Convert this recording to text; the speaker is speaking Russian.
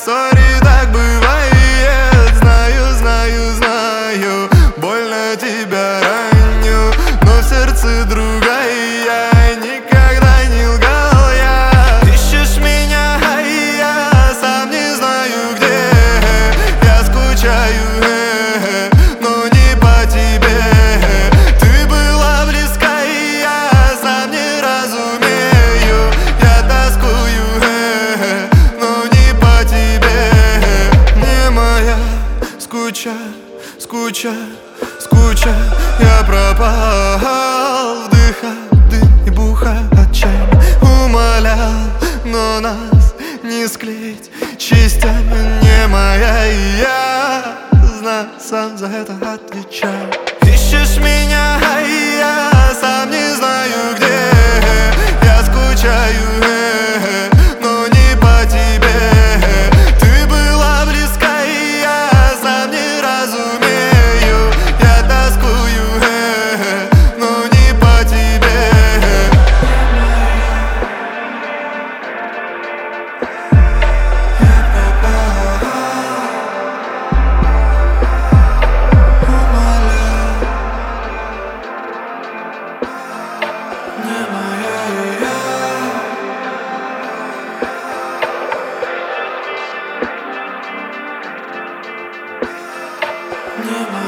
сори, так бывает. Знаю, знаю, знаю, больно тебя раню, но в сердце другая, никогда не лгал я. Ищешь меня, а я сам не знаю где. Я скучаю, но не по тебе. Ты была близка, и я сам не разумею. Я тоскую, но не по тебе. Не моя скуча, скуча, скуча. Я пропал, вдыхал дым и бухал отчаянно. Умолял, но нас не склеить частями. Не моя, и я знаю, сам за это отвечаю. Ищешь меня, а я сам не знаю где. Я скучаю, но не по тебе. Ты была близка, и я сам не разумею. Я тоскую, но не по тебе. Я пропал, умолял, не моя, и я. Не моя.